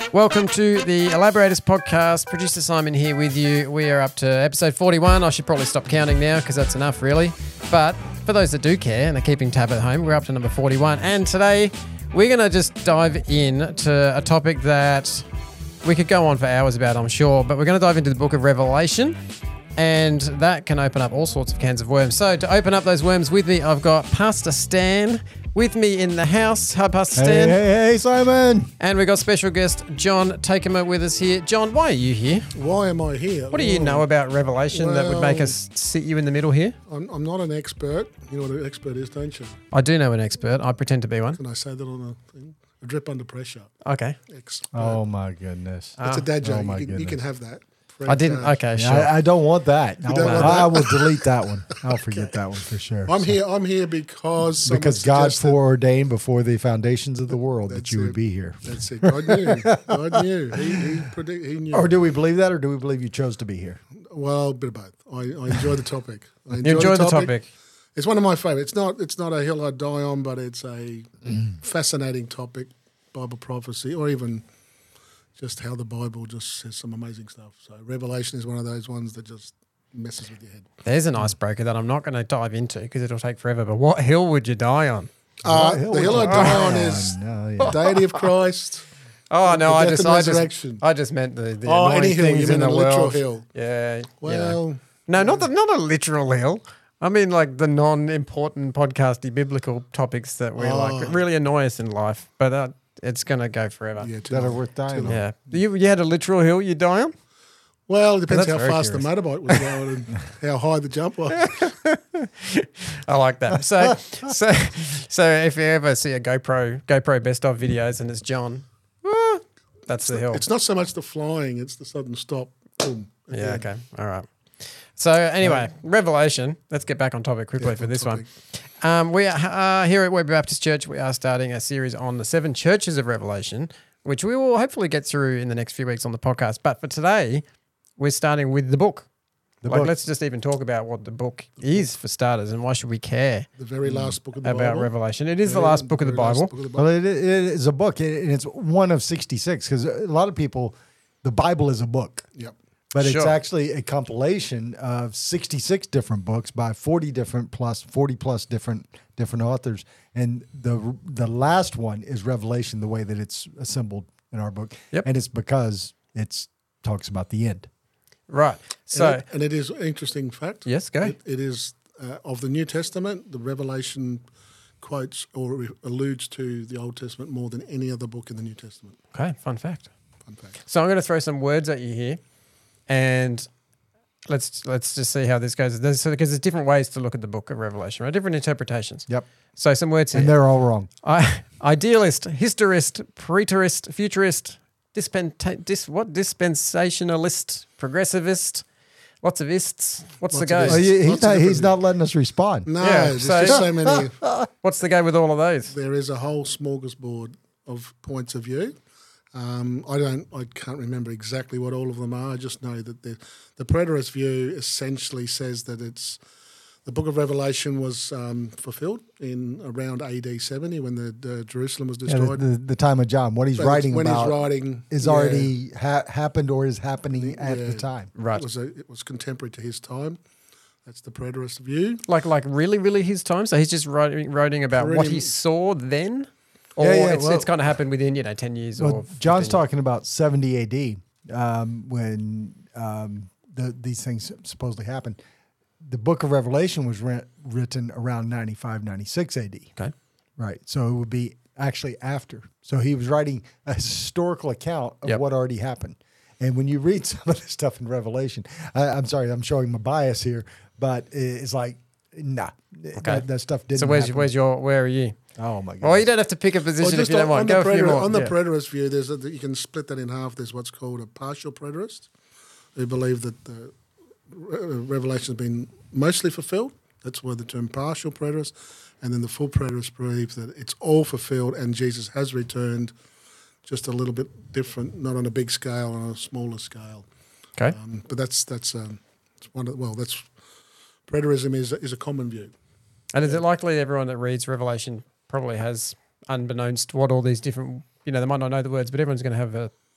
Welcome to the Elaborators podcast. Producer Simon here with you. We are up to episode 41. I should probably stop counting now because that's enough, really. But for those that do care and are keeping tab at home, we're up to number 41. And today we're going to just dive into a topic that we could go on for hours about, I'm sure. But we're going to dive into the book of Revelation. And that can open up all sorts of cans of worms. So to open up those worms with me, I've got Pastor Stan with me in the house. Hi, Pastor Stan. Hey, Simon. And we've got special guest John Takema with us here. John, why are you here? Why am I here? What do you know about Revelation that would make us sit you in the middle here? I'm not an expert. You know what an expert is, don't you? I do know an expert. I pretend to be one. Can I say that on a thing? A drip under pressure. Okay. Expert. Oh, my goodness. It's a dad joke. Oh, my You can have that. I didn't. Okay, sure. I don't want that. don't want I that? will delete that one. I'll forget that one for sure. I'm here because someone Because God suggested- foreordained before the foundations of the world that That's you would it. be here. That's it. God knew. God knew. He knew. Or do we believe that, or do we believe you chose to be here? Well, a bit of both. I enjoy the topic. You enjoy the topic. It's one of my favourites. It's not a hill I die on, but it's a fascinating topic, Bible prophecy, or even just how the Bible just says some amazing stuff. So Revelation is one of those ones that just messes with your head. There's an icebreaker that I'm not going to dive into because it'll take forever. But what hill would you die on? The hill I die on is yeah. deity of Christ. Oh no, The death and resurrection. I just meant the Any annoying hill. You things mean in a the literal world. hill? Yeah. Well, No, not a literal hill. I mean, like the non-important podcasty biblical topics that we like really annoy us in life. But it's going to go forever. yeah, That are worth dying on. Yeah. You had a literal hill you die on? Well, it depends That's how very fast the motorbike was going and how high the jump was. I like that. So if you ever see a GoPro best of videos and it's John, that's the hill. It's not so much the flying; it's the sudden stop. Boom. Yeah. Okay. All right. So anyway, Revelation. Let's get back on topic quickly for this one. We are here at Weber Baptist Church. We are starting a series on the 7 churches of Revelation, which we will hopefully get through in the next few weeks on the podcast. But for today, we're starting with the book. book. Let's just even talk about what the book is for starters, and why should we care The very last book of the about Bible. Revelation? It is the last book of the Very last Bible. book of the Well, it is a book, and it's one of 66, because a lot of people, the Bible is a book. Yep. But it's Sure. actually a compilation of 66 different books by 40 plus different authors. And the last one is Revelation, the way that it's assembled in our book. Yep. And it's because it talks about the end. Right. So And it is an interesting fact. yes, go. It is of the New Testament. The Revelation quotes or alludes to the Old Testament more than any other book in the New Testament. Okay. Fun fact. Fun fact. So I'm going to throw some words at you here, and let's just see how this goes. Because there's different ways to look at the book of Revelation, right? Different interpretations. Yep. So some words here. And they're all wrong. Idealist, historist, preterist, futurist, dispensationalist, progressivist, lots of ists. What's the Lots of go? ists. He's not letting us respond. No, Yeah, there's so- just so many. What's the go with all of those? There is a whole smorgasbord of points of view. I can't remember exactly what all of them are. I just know that the preterist view essentially says that the book of Revelation was fulfilled in around AD 70 when the Jerusalem was Yeah, destroyed. the time of John, what he's But writing when about he's writing, is yeah, already happened or is happening at the time. Right. It was contemporary to his time. That's the preterist view. Like really, really his time? So he's just writing about what he saw then? Or it's kind of happened within, 10 years or 15 John's years? talking about 70 AD when these things supposedly happened. The book of Revelation was written around 95, 96 AD. Okay. Right. So it would be actually after. So he was writing a historical account of Yep. what already happened. And when you read some of the stuff in Revelation, I'm sorry, I'm showing my bias here, but it's like, nah, Okay. that stuff didn't So happen. where are you? Oh, my God. Well, you don't have to pick a position if you don't want. Go a few more. On the Yeah. preterist view, you can split that in half. There's what's called a partial preterist, who believe that the Revelation has been mostly fulfilled. That's why the term partial preterist. And then the full preterist believe that it's all fulfilled and Jesus has returned, just a little bit different, not on a big scale, on a smaller scale. Okay. But that's one of that's preterism is a common view. And is it likely everyone that reads Revelation probably has, unbeknownst what all these different, they might not know the words, but everyone's going to have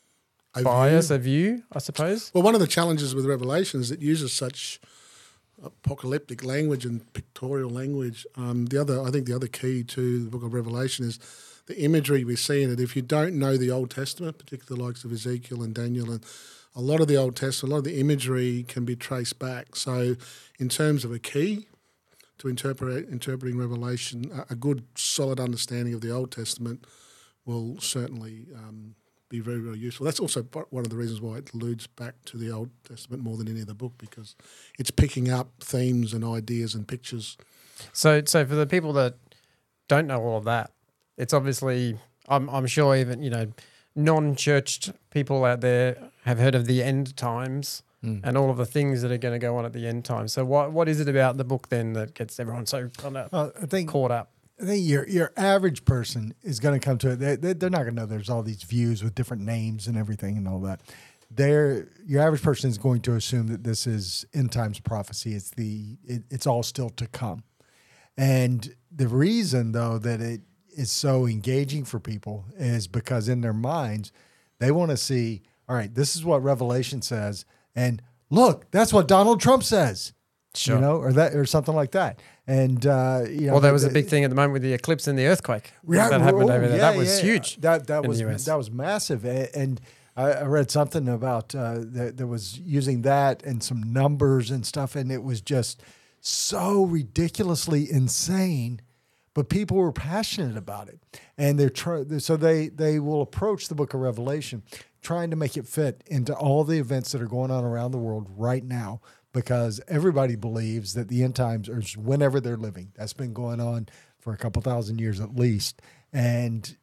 bias, a view, I suppose. Well, one of the challenges with Revelation is it uses such apocalyptic language and pictorial language. I think the other key to the book of Revelation is the imagery we see in it. If you don't know the Old Testament, particularly the likes of Ezekiel and Daniel, and a lot of the Old Testament, a lot of the imagery can be traced back. So in terms of a key to interpreting Revelation, a good solid understanding of the Old Testament will certainly be very, very useful. That's also one of the reasons why it alludes back to the Old Testament more than any other book, because it's picking up themes and ideas and pictures. So for the people that don't know all of that, it's obviously, I'm sure even, non-churched people out there have heard of the end times and all of the things that are going to go on at the end times. So what is it about the book then that gets everyone so kind of caught up? I think your average person is going to come to it. They're not going to know there's all these views with different names and everything and all that. Your average person is going to assume that this is end times prophecy. It's all still to come. And the reason, though, that it is so engaging for people is because in their minds, they want to see, all right, this is what Revelation says. And look, that's what Donald Trump says. Sure. Or something like that. And well, there was a big thing at the moment with the eclipse and the earthquake that happened over there. That was huge. That was massive. And I read something about that was using that and some numbers and stuff, and it was just so ridiculously insane. But people were passionate about it, and so they will approach the Book of Revelation trying to make it fit into all the events that are going on around the world right now. Because everybody believes that the end times are whenever they're living. That's been going on for a couple thousand years at least. And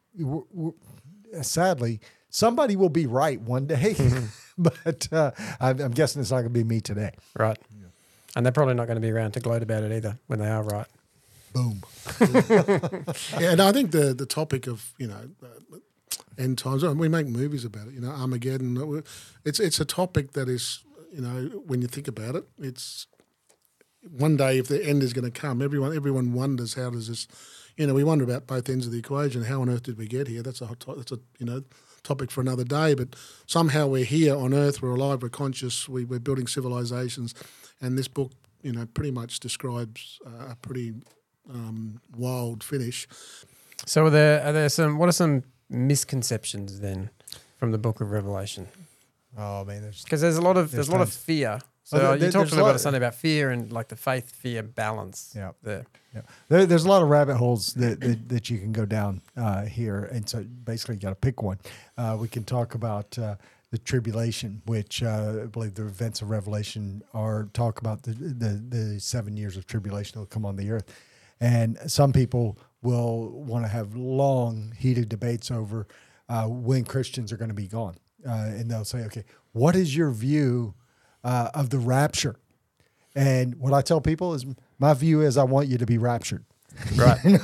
sadly, somebody will be right one day. But I'm guessing it's not going to be me today. Right. Yeah. And they're probably not going to be around to gloat about it either when they are right. Boom. Yeah, and I think the topic of, end times, we make movies about it, Armageddon. It's a topic that is... when you think about it, it's one day if the end is going to come, everyone wonders how does this, we wonder about both ends of the equation. How on earth did we get here? That's a topic for another day. But somehow we're here on Earth, we're alive, we're conscious, we're building civilizations, and this book, pretty much describes a pretty wild finish. So what are some misconceptions then from the Book of Revelation? Oh man, because there's a lot of fear. So you talked a little bit about fear and like the faith-fear balance. Yeah, there. Yeah, there's a lot of rabbit holes that you can go down here, and so basically you got to pick one. We can talk about the tribulation, which I believe the events of Revelation talk about the 7 years of tribulation that will come on the earth, and some people will want to have long, heated debates over when Christians are going to be gone. And they'll say, okay, what is your view of the rapture? And what I tell people is my view is I want you to be raptured. Right. And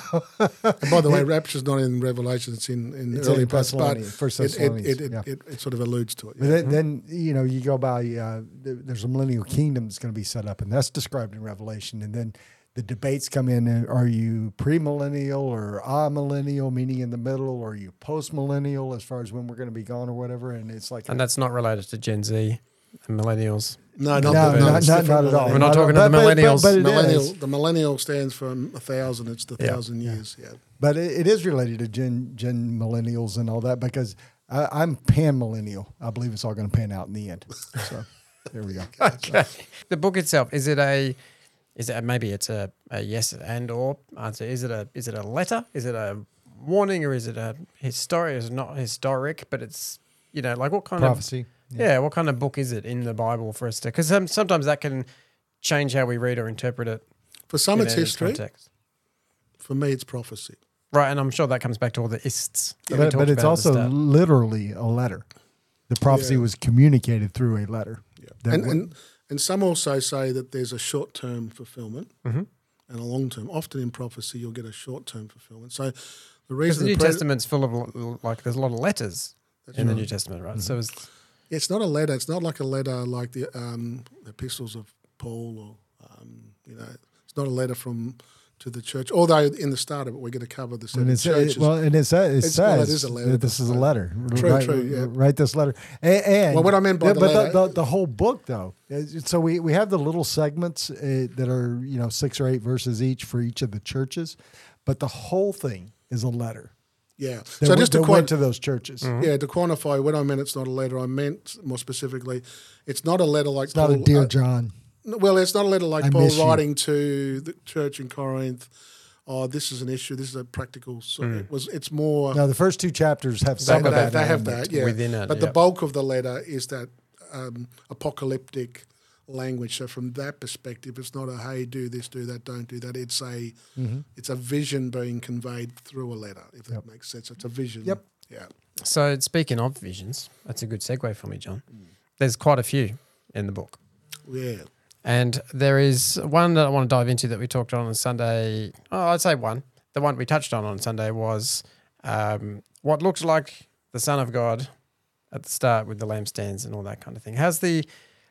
by the way, rapture is not in Revelation, it's in early First Thessalonians. It sort of alludes to it. But then you go by, there's a millennial kingdom that's going to be set up, and that's described in Revelation. And then the debates come in. Are you premillennial or amillennial, meaning in the middle, or are you postmillennial as far as when we're going to be gone or whatever? And it's like, and that's not related to Gen Z and millennials. No, not at all. We're not talking to the millennials. But the millennial stands for 1,000. It's the 1,000 years. Yeah. But it is related to Gen millennials and all that, because I'm pan millennial. I believe it's all going to pan out in the end. So there we go. Okay. So. The book itself, is it maybe it's a yes and or answer? Is it a letter? Is it a warning, or is it a historic? It's not historic, but it's like what kind prophecy? Of yeah, what kind of book is it in the Bible for us to? Because sometimes that can change how we read or interpret it. For some, it's history. Context. For me, it's prophecy. Right, and I'm sure that comes back to all the ists. Yeah, but it's also literally a letter. The prophecy was communicated through a letter. Yeah. And some also say that there's a short-term fulfillment and a long-term. Often in prophecy, you'll get a short-term fulfillment. So the reason the New Testament's full of there's a lot of letters in the New Testament, right? Mm-hmm. So it's not a letter. It's not like a letter like the epistles of Paul, or it's not a letter from to the church. Although in the start of it, we're going to cover the And seven it churches. says it is a letter. that this is a letter. True, yeah. Write this letter. And Well, what I meant by the letter- the whole book, though. So we have the little segments that are 6 or 8 verses each for each of the churches, but the whole thing is a letter. Yeah. That So just to went to those churches. Yeah, to quantify what I meant, it's not a letter. I meant more specifically, it's not a letter like It's not a Paul, Dear John. Well, it's not a letter like I Paul miss you. writing to the church in Corinth. Oh, this is an issue. This is a practical. So it's more. No, the first 2 chapters have some of that. They have element. that, yeah. within it, but the yep. bulk of the letter is that apocalyptic language. So from that perspective, it's not a hey, do this, do that, don't do that. It's a vision being conveyed through a letter. If that makes sense, it's a vision. Yep. Yeah. So speaking of visions, that's a good segue for me, John. There's quite a few in the book. Yeah. And there is one that I want to dive into that we talked on Sunday. Oh, I'd say one. The one we touched on Sunday was what looks like the Son of God at the start with the lampstands and all that kind of thing. How's the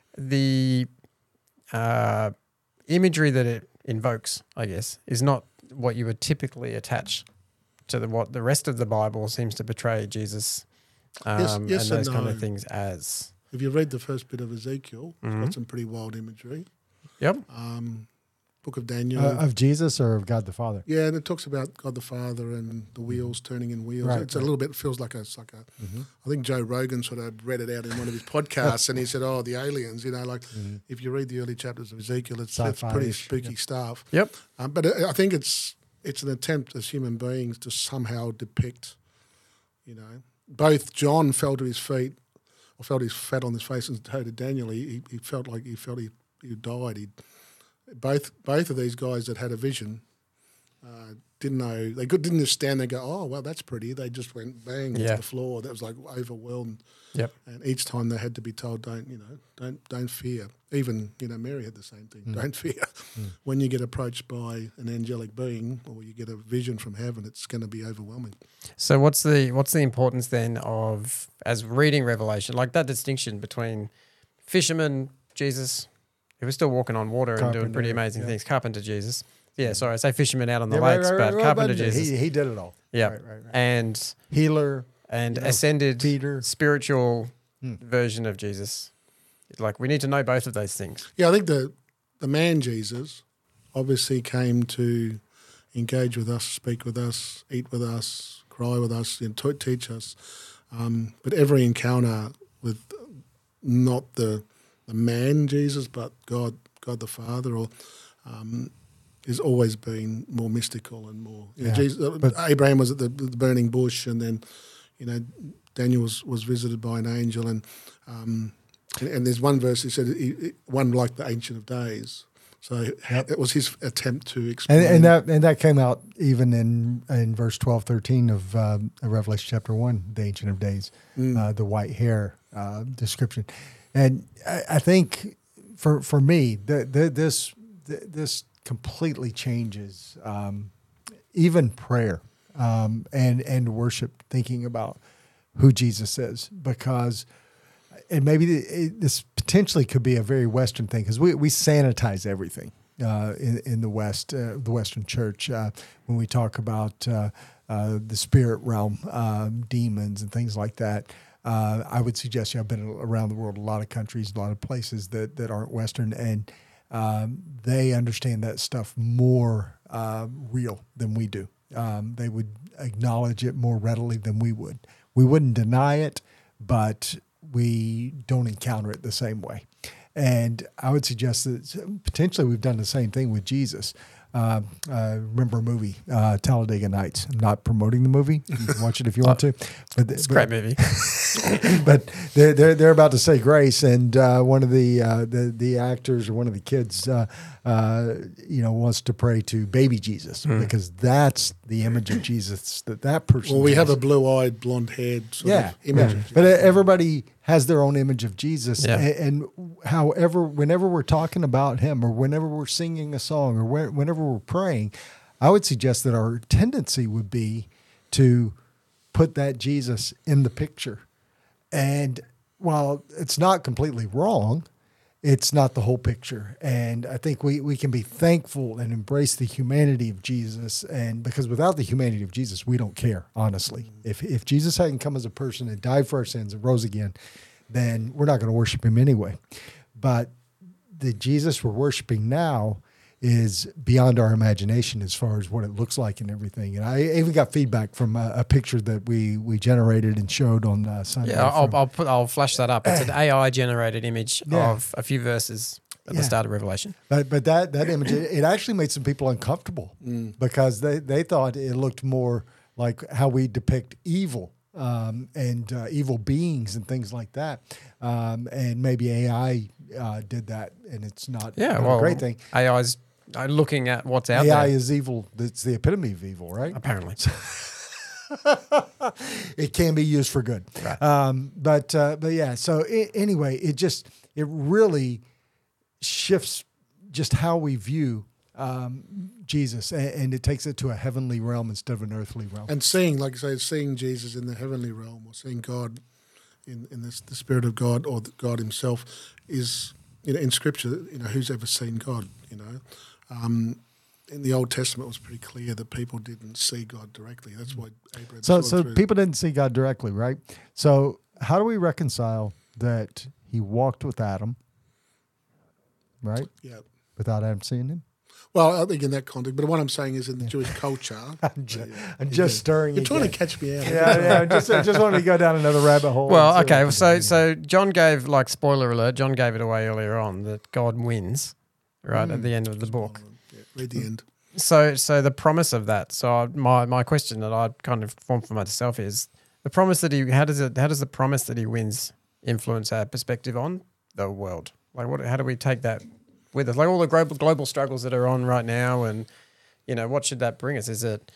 imagery that it invokes, I guess, is not what you would typically attach to what the rest of the Bible seems to portray Jesus Yes and and those kind no. of things as. If you read the first bit of Ezekiel, it's got some pretty wild imagery. Yep. Book of Daniel. Of Jesus or of God the Father? Yeah, and it talks about God the Father and the wheels turning in wheels. Right, It's a little bit feels like it's like a. I think Joe Rogan sort of read it out in one of his podcasts, and he said, "Oh, the aliens." If you read the early chapters of Ezekiel, it's pretty Sci-fi-ish, spooky stuff. Yep. But I think it's an attempt as human beings to somehow depict, both John fell to his feet, or felt his fat on his face, and so did Daniel. He felt like he died. Both of these guys that had a vision didn't know, didn't just stand there and go, oh, well, that's pretty. They just went bang into the floor. That was like overwhelmed. Yep. And each time they had to be told, don't fear. Even, Mary had the same thing. Don't fear. When you get approached by an angelic being or you get a vision from heaven, it's going to be overwhelming. So what's the importance then of, as reading Revelation, like that distinction between fisherman Jesus, who was still walking on water and doing pretty amazing things, carpenter Jesus. Yeah, sorry, I say fisherman out on the lakes, but carpenter Jesus. He did it all. Yeah. Right. And Healer. ascended Peter. spiritual version of Jesus. Like, we need to know both of those things. Yeah, I think the man Jesus obviously came to engage with us, speak with us, eat with us, cry with us, teach us. But every encounter with not the man Jesus, but God the Father, or has always been more mystical and more. Abraham was at the burning bush, and then Daniel was visited by an angel, and there's one verse he said one like the Ancient of Days. So it was his attempt to explain. And that came out even in verse 12, 13 of Revelation chapter 1, the Ancient of Days, the white hair description. And I think for me, this completely changes even prayer and worship, thinking about who Jesus is, because and maybe this potentially could be a very Western thing, because we sanitize everything in the West, the Western church, when we talk about the spirit realm, demons and things like that. I would suggest I've been around the world, a lot of countries, a lot of places that aren't Western, and they understand that stuff more real than we do. They would acknowledge it more readily than we would. We wouldn't deny it, but we don't encounter it the same way. And I would suggest that potentially we've done the same thing with Jesus. Remember a movie, Talladega Nights. I'm not promoting the movie. You can watch it if you want to. But It's a great movie. but they're about to say grace, and one of the actors or one of the kids, wants to pray to baby Jesus, because that's the image of Jesus that person. Well, we have has. a blue-eyed, blonde-haired sort of image of Jesus. But everybody has their own image of Jesus, Yeah. and whenever we're talking about him, or whenever we're singing a song, or whenever we're praying, I would suggest that our tendency would be to put that Jesus in the picture. And while it's not completely wrong, it's not the whole picture. And I think we can be thankful and embrace the humanity of Jesus. And because without the humanity of Jesus, we don't care, honestly. If Jesus hadn't come as a person and died for our sins and rose again, then we're not going to worship him anyway. But the Jesus we're worshiping now is beyond our imagination as far as what it looks like and everything. And I even got feedback from a picture that we generated and showed on Sunday. Yeah, I'll flash that up. It's an AI generated image of a few verses at the start of Revelation. But that image, it actually made some people uncomfortable because they thought it looked more like how we depict evil and evil beings and things like that. And maybe AI did that, and it's not a great thing. AI's looking at what's out AI there. is evil. It's the epitome of evil, right? Apparently. It can be used for good. Right. But yeah, so anyway, it really shifts just how we view Jesus, and it takes it to a heavenly realm instead of an earthly realm. And seeing, like I say, seeing Jesus in the heavenly realm, or seeing God in the Spirit of God, or God himself is, in Scripture, who's ever seen God, in the Old Testament, it was pretty clear that people didn't see God directly. That's why Abraham saw through. People didn't see God directly, right? So how do we reconcile that he walked with Adam, right? Yeah. Without Adam seeing him? Well, I think in that context, but what I'm saying is in the Jewish culture. I'm just stirring. You're trying to catch me out. Yeah. I just wanted to go down another rabbit hole. Well, okay. So John gave, spoiler alert, John gave it away earlier on that God wins, right, at the end of the book. Yeah, read the end. So the promise of that. So my question that I kind of formed for myself is the promise that how does the promise that he wins influence our perspective on the world? How do we take that with us? Like all the global struggles that are on right now, and what should that bring us? Is it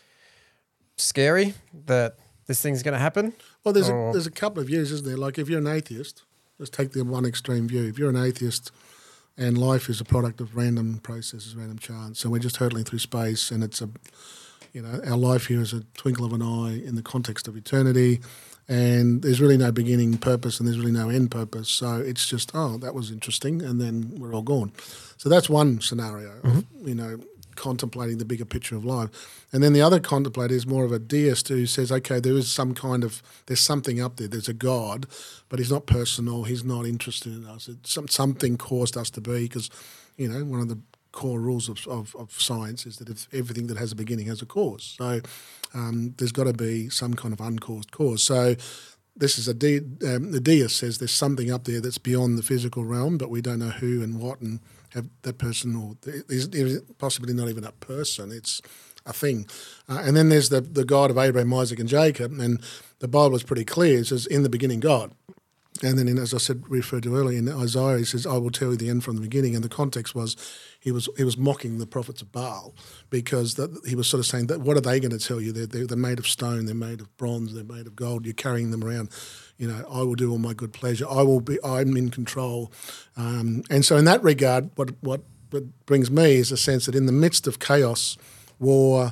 scary that this thing's going to happen? Well, there's a couple of views, isn't there? Like if you're an atheist, let's take the one extreme view. If you're an atheist and life is a product of random processes, random chance, so we're just hurtling through space, and it's our life here is a twinkle of an eye in the context of eternity, and there's really no beginning purpose and there's really no end purpose. So it's just, that was interesting, and then we're all gone. So that's one scenario of, contemplating the bigger picture of life. And then the other contemplator is more of a deist who says, okay, there's something up there, there's a God, but he's not personal, he's not interested in us. Something caused us to be, because, one of the core rules of science is that if everything that has a beginning has a cause. So there's got to be some kind of uncaused cause. So this is the deist says there's something up there that's beyond the physical realm, but we don't know who and what, and have that person, or is possibly not even a person, it's a thing. And then there's the God of Abraham, Isaac and Jacob, and the Bible is pretty clear. It says, in the beginning, God. And then, as I said, referred to earlier in Isaiah, he says, I will tell you the end from the beginning. And the context was he was mocking the prophets of Baal, because he was sort of saying that, what are they going to tell you? They're made of stone, they're made of bronze, they're made of gold. You're carrying them around. I will do all my good pleasure. I'm in control. And so in that regard, what brings me is a sense that in the midst of chaos, war,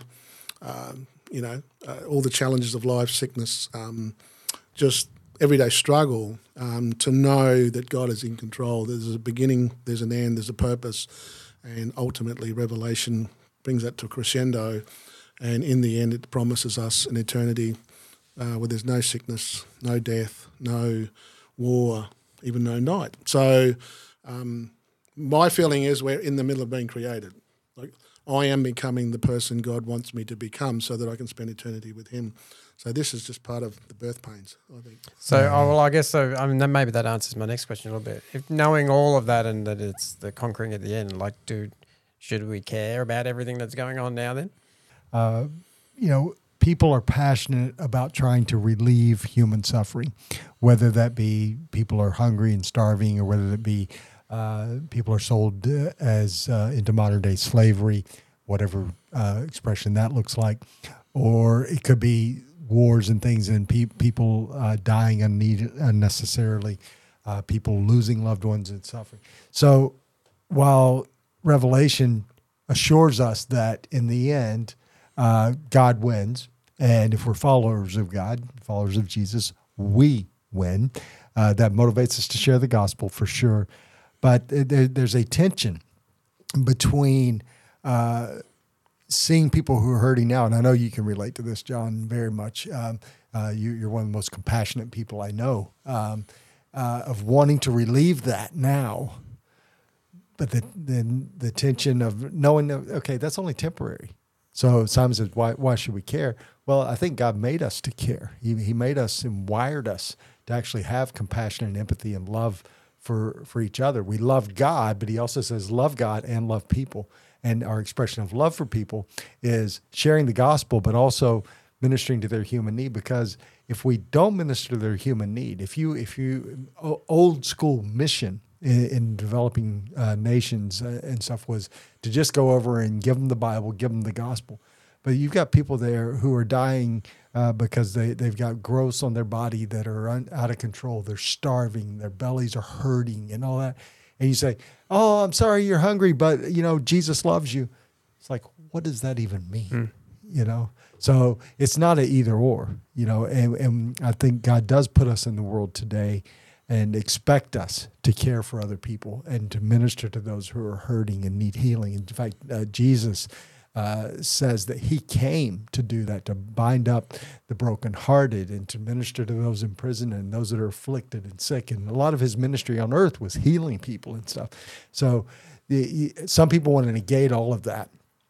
all the challenges of life, sickness, just everyday struggle, to know that God is in control. There's a beginning, there's an end, there's a purpose, and ultimately Revelation brings that to a crescendo, and in the end it promises us an eternity where there's no sickness, no death, no war, even no night. So my feeling is we're in the middle of being created. Like, I am becoming the person God wants me to become so that I can spend eternity with him. So this is just part of the birth pains, I think. So, I guess so. I mean, maybe that answers my next question a little bit. If knowing all of that and that it's the conquering at the end, should we care about everything that's going on now then? People are passionate about trying to relieve human suffering, whether that be people are hungry and starving, or whether it be people are sold as into modern day slavery, whatever expression that looks like, or it could be wars and things, and people dying unnecessarily, people losing loved ones and suffering. So while Revelation assures us that in the end, God wins, and if we're followers of God, followers of Jesus, we win. That motivates us to share the gospel for sure. but there's a tension between seeing people who are hurting now, and I know you can relate to this, John, very much. You're one of the most compassionate people I know, of wanting to relieve that now, but then the tension of knowing, okay, that's only temporary. So Simon says, why should we care? Well, I think God made us to care. He made us and wired us to actually have compassion and empathy and love for each other. We love God, but he also says love God and love people. And our expression of love for people is sharing the gospel, but also ministering to their human need. Because if we don't minister to their human need, if you old school mission in developing nations and stuff was to just go over and give them the Bible, give them the gospel. But you've got people there who are dying because they've got growths on their body that are out of control. They're starving. Their bellies are hurting and all that. And you say, oh, I'm sorry you're hungry, but, Jesus loves you. It's like, what does that even mean? So it's not an either or, and I think God does put us in the world today and expect us to care for other people and to minister to those who are hurting and need healing. In fact, Jesus says that he came to do that, to bind up the brokenhearted and to minister to those in prison and those that are afflicted and sick. And a lot of his ministry on earth was healing people and stuff. So some people want to negate all of that.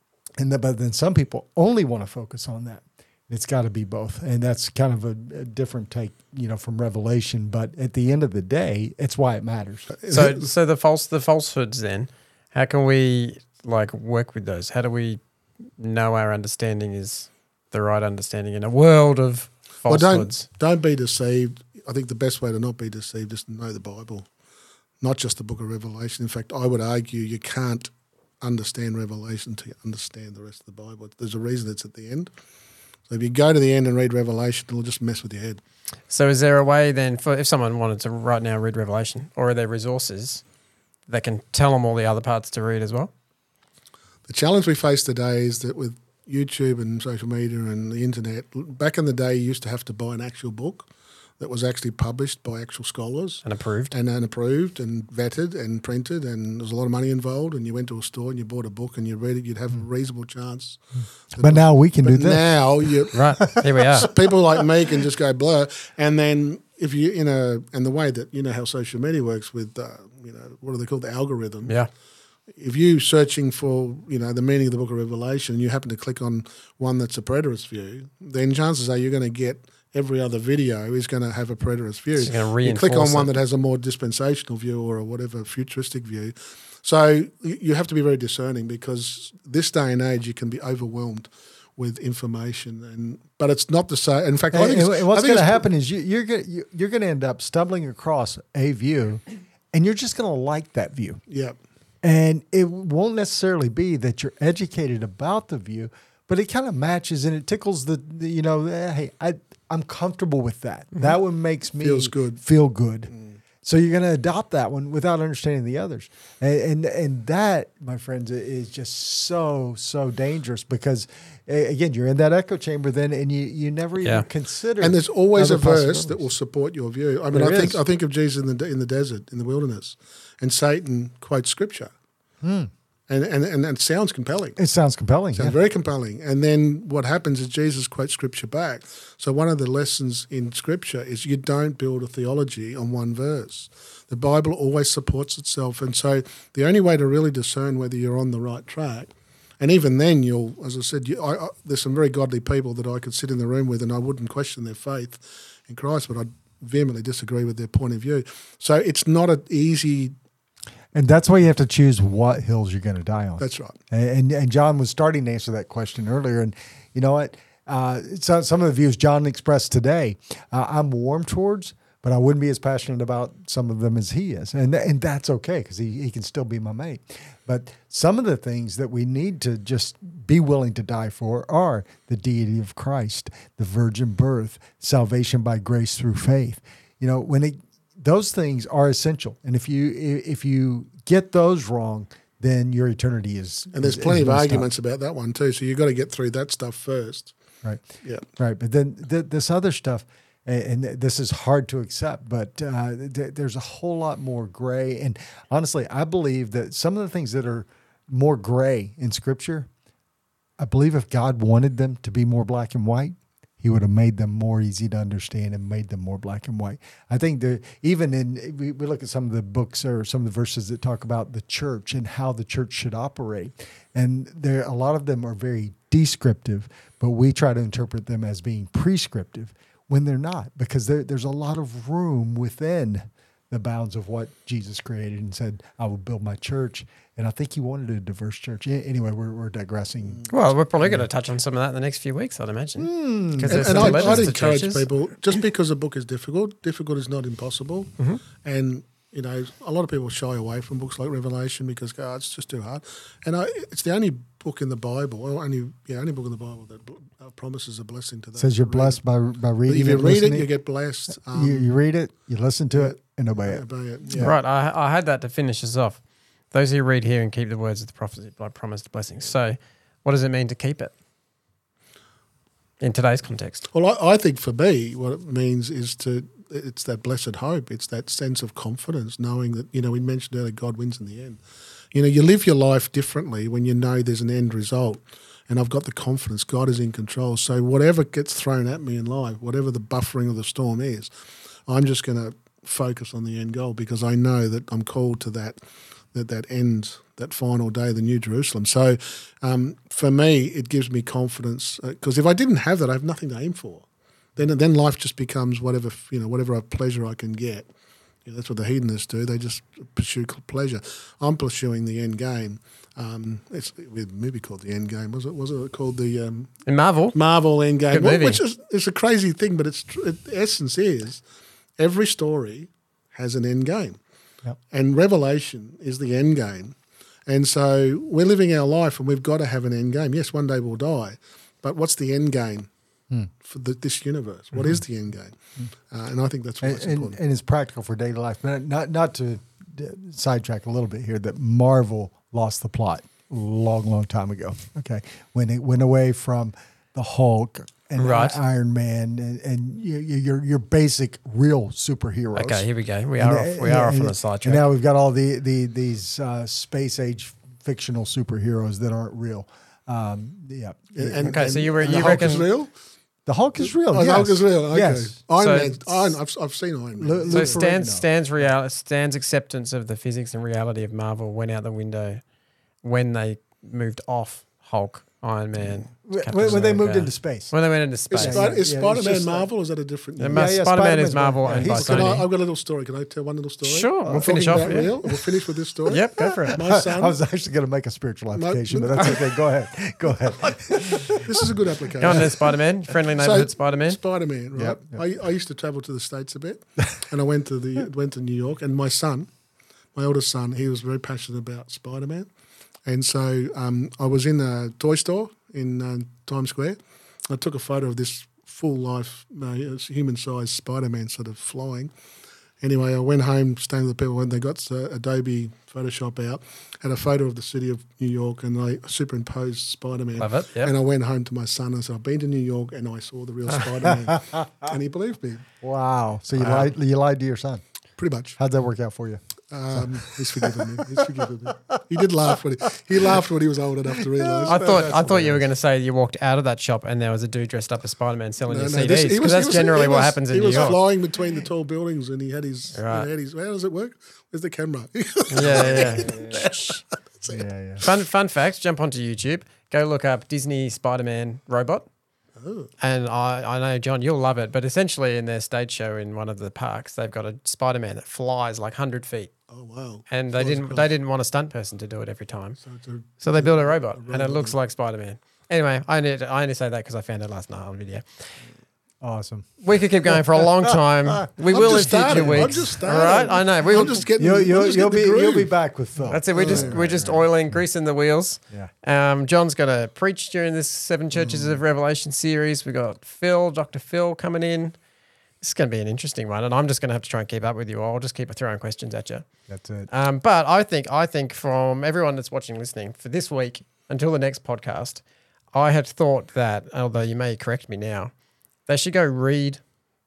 But then some people only want to focus on that. It's got to be both. And that's kind of a different take, from Revelation. But at the end of the day, it's why it matters. So the falsehoods then, how can we work with those? How do we know our understanding is the right understanding in a world of falsehoods? Well, don't be deceived. I think the best way to not be deceived is to know the Bible, not just the book of Revelation. In fact, I would argue you can't understand Revelation until you understand the rest of the Bible. There's a reason it's at the end. So if you go to the end and read Revelation, it'll just mess with your head. So is there a way then for if someone wanted to right now read Revelation, or are there resources that can tell them all the other parts to read as well? The challenge we face today is that with YouTube and social media and the internet, back in the day you used to have to buy an actual book that was actually published by actual scholars. And approved. And approved and vetted and printed, and there was a lot of money involved, and you went to a store and you bought a book and you read it, you'd have a reasonable chance. But now we can do this. Now you right, here we are. People like me can just go blur, and then if you and the way that how social media works with what are they called, the algorithm? Yeah. If you searching for the meaning of the book of Revelation, and you happen to click on one that's a preterist view, then chances are you're going to get every other video is going to have a preterist view. It's going to you click on one it. that has a more dispensational view or a whatever futuristic view. So you have to be very discerning, because this day and age you can be overwhelmed with information, but it's not the same. In fact, I think what's going to happen is you're going to end up stumbling across a view, and you're just going to like that view. Yeah. And it won't necessarily be that you're educated about the view, but it kind of matches and it tickles hey, I'm comfortable with that. Mm-hmm. That one makes me feel good. So you're going to adopt that one without understanding the others. And that, my friends, is just so dangerous, because, again, you're in that echo chamber then, and you never even consider. And there's always a verse that will support your view. I mean, I think of Jesus in the desert, in the wilderness, and Satan quotes scripture. And it sounds compelling. It sounds compelling. Sounds very compelling. And then what happens is Jesus quotes scripture back. So one of the lessons in scripture is you don't build a theology on one verse. The Bible always supports itself. And so the only way to really discern whether you're on the right track, and even then you'll, as I said, there's some very godly people that I could sit in the room with and I wouldn't question their faith in Christ, but I'd vehemently disagree with their point of view. So it's not an easy. And that's why you have to choose what hills you're going to die on. That's right. And John was starting to answer that question earlier. And you know what? Some of the views John expressed today, I'm warm towards, but I wouldn't be as passionate about some of them as he is. And that's okay, because he can still be my mate. But some of the things that we need to just be willing to die for are the deity of Christ, the virgin birth, salvation by grace through faith. Those things are essential, and if you get those wrong, then your eternity is. And there's plenty of arguments about that one too. So you've got to get through that stuff first. Right. Yeah. Right. But then this other stuff, and this is hard to accept, but there's a whole lot more gray. And honestly, I believe that some of the things that are more gray in Scripture, I believe if God wanted them to be more black and white, he would have made them more easy to understand and made them more black and white. I think that even we look at some of the books or some of the verses that talk about the church and how the church should operate. And a lot of them are very descriptive, but we try to interpret them as being prescriptive when they're not, because there's a lot of room within the bounds of what Jesus created and said, I will build my church. And I think he wanted a diverse church. Anyway, we're digressing. Well, we're probably going to touch on some of that in the next few weeks, I'd imagine. Because And I'd encourage people, just because a book is difficult is not impossible. Mm-hmm. And, you know, a lot of people shy away from books like Revelation because, God, it's just too hard. And it's the only book in the Bible, only book in the Bible that promises a blessing to those. It says you're blessed by reading it. If you read it, you get blessed. You read it, you listen to it, and obey it. Yeah. Right, I had that to finish us off. Those who read here and keep the words of the prophecy, I promised blessings. So what does it mean to keep it in today's context? Well, I think for me, what it means is it's that blessed hope. It's that sense of confidence, knowing that, you know, we mentioned earlier, God wins in the end. You know, you live your life differently when you know there's an end result. And I've got the confidence God is in control. So whatever gets thrown at me in life, whatever the buffering of the storm is, I'm just going to focus on the end goal because I know that I'm called to that end, that final day, the New Jerusalem. So for me, it gives me confidence because if I didn't have that, I have nothing to aim for. Then life just becomes whatever pleasure I can get. You know, that's what the hedonists do. They just pursue pleasure. I'm pursuing the end game. It's a movie called The End Game. Was it called the In Marvel? Marvel End Game? Good movie. Which is a crazy thing, but the essence is every story has an end game. Yep. And Revelation is the end game. And so we're living our life and we've got to have an end game. Yes, one day we'll die, but what's the end game for this universe? What is the end game? And I think that's what's important. And it's practical for daily life. But not to sidetrack a little bit here, that Marvel lost the plot a long time ago, okay? When it went away from the Hulk and Iron Man and your basic real superheroes. Okay, here we go. We are off on a sidetrack. And now we've got all these space age fictional superheroes that aren't real. Okay, so you the Hulk reckon is real? The Hulk is real. Oh, yes. the Hulk is real. Okay. Yes. Iron Man. I've seen Iron Man. Look So for Stan's acceptance of the physics and reality of Marvel went out the window when they moved off Hulk, Iron Man. when they moved into space. When they went into space. Is Spider-Man just Marvel or is that a different Yeah, universe? Spider-Man is Spider-Man's Marvel Marvel. and by He's- I've Sony. got a little story. Can I tell one little story? Sure, we'll Talking finish off. about real. We'll finish with this story. Yep, go for it. My son. I was actually going to make a spiritual application, but that's okay. Go ahead. This is a good application. Go on then, Spider-Man. Friendly neighborhood Spider-Man. Spider-Man, right? Yep. I used to travel to the States a bit, and I went to New York. And my son, my oldest son, he was very passionate about Spider-Man, and so I was in a toy store in Times Square. I took a photo of this full life, human-sized Spider-Man sort of flying. Anyway, I went home, staying with the people when they got Adobe Photoshop out, had a photo of the city of New York, and I superimposed Spider-Man. Love it, yep. And I went home to my son and said, I've been to New York and I saw the real Spider-Man. And he believed me, Wow. So you lied to your son. pretty much. How'd that work out for you? He's forgiven me. He did laugh when he laughed when he was old enough to realise. I thought you were going to say you walked out of that shop and there was a dude dressed up as Spider-Man selling your CDs, because that's generally what happens in New York. He was flying between the tall buildings and he had his, how does it work? Where's the camera? Yeah. Fun fact, jump onto YouTube, go look up Disney Spider-Man robot. Oh. And I know, John, you'll love it, but essentially in their stage show in one of the parks, they've got a Spider-Man that flies like 100 feet. Oh, wow. And they didn't want a stunt person to do it every time. So So they built a robot and it looks like Spider-Man. Anyway, I only say that because I found it last night on video. Awesome. We could keep going for a long time. We will in future weeks. I'm just starting. All right, I know. I'm just getting. You'll be back with Phil. That's it. We're just oiling, greasing the wheels. Yeah. John's going to preach during this 7 Churches of Revelation series. We got Dr. Phil coming in. This is going to be an interesting one, and I'm just going to have to try and keep up with you. I'll just keep throwing questions at you. That's it. But I think from everyone that's watching, listening, for this week until the next podcast, I had thought that, although you may correct me now, they should go read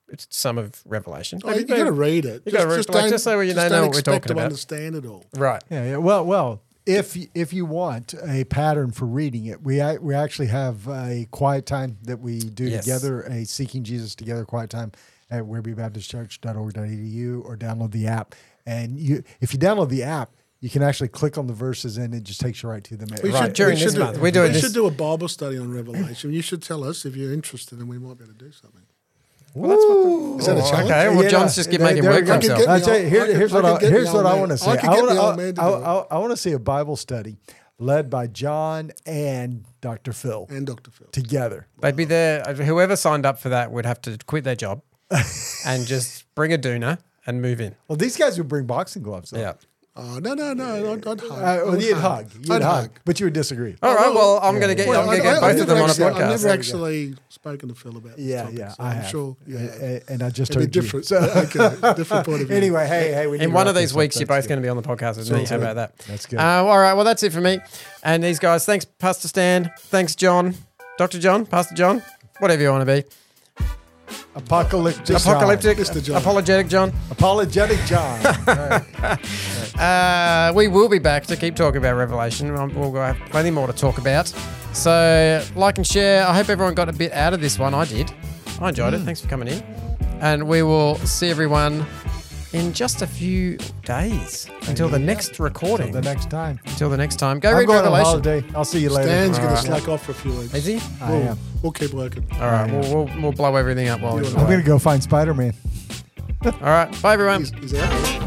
some of Revelation. Oh, you got to read it. You gotta read- just so you know don't what we're expect talking to about. understand it all. Right. Yeah. Well, if you want a pattern for reading it, we actually have a quiet time that we do Yes. together, a Seeking Jesus Together quiet time at werebaptistchurch.org.edu, or download the app. And if you download the app, you can actually click on the verses and it just takes you right to them. Right, during this month. We're doing We this- should do a Bible study on Revelation. You should tell us if you're interested, and we might be able to do something. Well, that's what Is that a challenge? Okay, well, Yeah, John's just making there work we for go. himself. Get I'll the tell you, old- here's I could get here's the what I old want to man. say. I could get the old man to do it. I want to see a Bible study led by John and Dr. Phil And Dr. Phil. together. They'd be there. Whoever signed up for that would have to quit their job and just bring a doona and move in. Well, these guys would bring boxing gloves. Though. Yeah. Oh, no. I'd hug. Well, you'd hug. You'd hug, but you would disagree. All right. Well, I'm going to get Well, both of them on a I've podcast. never actually spoken to Phil about this Yeah, topic, yeah, so I I'm have. sure. Yeah. And I just It'd be told you. different. So, Okay, different point of view. anyway, hey, we need In to one wrap of these this up. weeks, you're That's both going to be on the podcast with me. How about that? That's good. All right. Well, that's it for me. And these guys, thanks, Pastor Stan. Thanks, John. Dr. John, Pastor John, whatever you want to be. Apocalyptic. Apologetic, Mr. John. apologetic John. Apologetic John. Right. We will be back to keep talking about Revelation. We'll have plenty more to talk about. So, like and share. I hope everyone got a bit out of this one. I did. I enjoyed it. Thanks for coming in. And we will see everyone in just a few days until the next recording. The next time. Until the next time. Go I'm read going on Revelation. holiday. I'll see you later. Stan's going to Alright. slack off for a few weeks. Is he? I am. We'll keep working. All right. We'll blow everything up while he's I'm away. going to go find Spider-Man. All right. Bye, everyone. He's out.